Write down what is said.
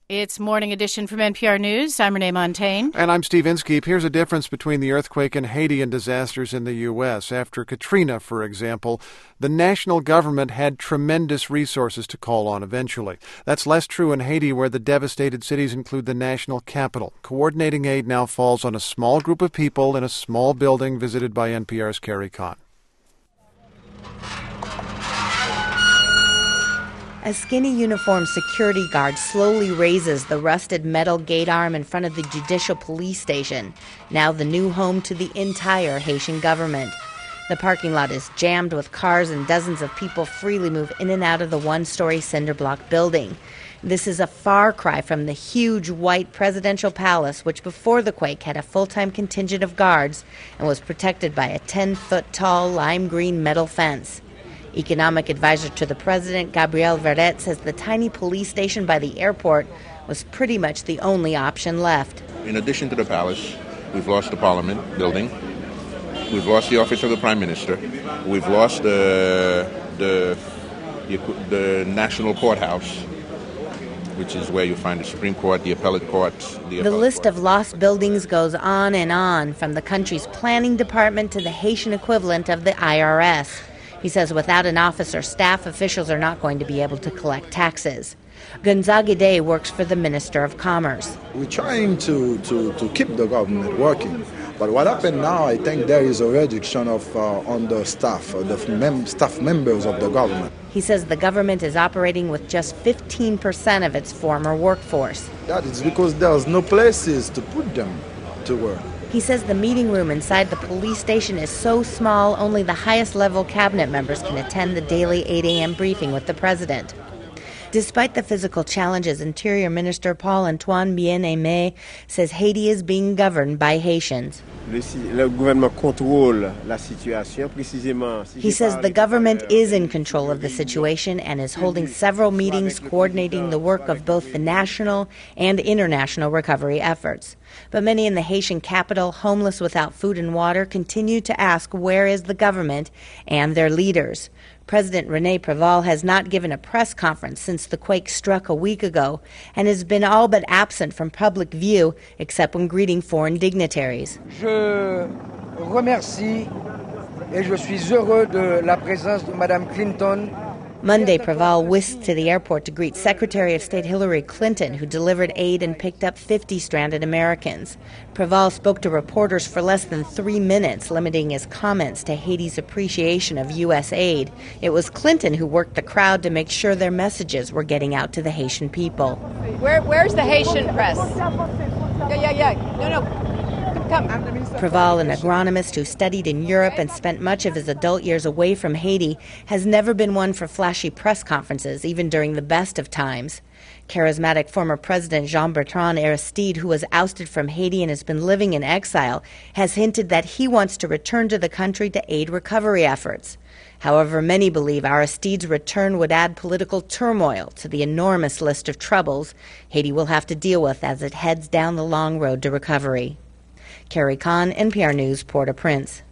It's Morning Edition from NPR News. I'm Renee Montaigne. And I'm Steve Inskeep. Here's a difference between the earthquake in Haiti and disasters in the U.S. After Katrina, for example, the national government had tremendous resources to call on eventually. That's less true in Haiti, where the devastated cities include the national capital. Coordinating aid now falls on a small group of people in a small building visited by NPR's Carrie Kahn. A skinny uniformed security guard slowly raises the rusted metal gate arm in front of the Judicial Police Station, now the new home to the entire Haitian government. The parking lot is jammed with cars and dozens of people freely move in and out of the one-story cinder block building. This is a far cry from the huge white presidential palace, which before the quake had a full-time contingent of guards and was protected by a 10-foot-tall lime green metal fence. Economic advisor to the president, Gabriel Verret, says the tiny police station by the airport was pretty much the only option left. In addition to the palace, we've lost the parliament building. We've lost the office of the prime minister. We've lost the national courthouse, which is where you find the Supreme Court, the appellate courts. The list of lost buildings goes on, from the country's planning department to the Haitian equivalent of the IRS. He says without an office or staff, officials are not going to be able to collect taxes. Gonzague Day works for the Minister of Commerce. We're trying to keep the government working. But what happened now, I think there is a reduction on the staff, staff members of the government. He says the government is operating with just 15% of its former workforce. That is because there's no places to put them to work. He says the meeting room inside the police station is so small, only the highest level cabinet members can attend the daily 8 a.m. briefing with the president. Despite the physical challenges, Interior Minister Paul-Antoine Bien-Aimé says Haiti is being governed by Haitians. He says the government is in control of the situation and is holding several meetings coordinating the work of both the national and international recovery efforts. But many in the Haitian capital, homeless without food and water, continue to ask where is the government and their leaders. President René Préval has not given a press conference since the quake struck a week ago and has been all but absent from public view except when greeting foreign dignitaries. Je remercie et je suis heureux de la présence de Madame Clinton. Monday, Préval whisked to the airport to greet Secretary of State Hillary Clinton, who delivered aid and picked up 50 stranded Americans. Préval spoke to reporters for less than 3 minutes, limiting his comments to Haiti's appreciation of U.S. aid. It was Clinton who worked the crowd to make sure their messages were getting out to the Haitian people. Where's the Haitian press? No. Come. Préval, an agronomist who studied in Europe and spent much of his adult years away from Haiti, has never been one for flashy press conferences, even during the best of times. Charismatic former President Jean-Bertrand Aristide, who was ousted from Haiti and has been living in exile, has hinted that he wants to return to the country to aid recovery efforts. However, many believe Aristide's return would add political turmoil to the enormous list of troubles Haiti will have to deal with as it heads down the long road to recovery. Carrie Kahn, NPR News, Port-au-Prince.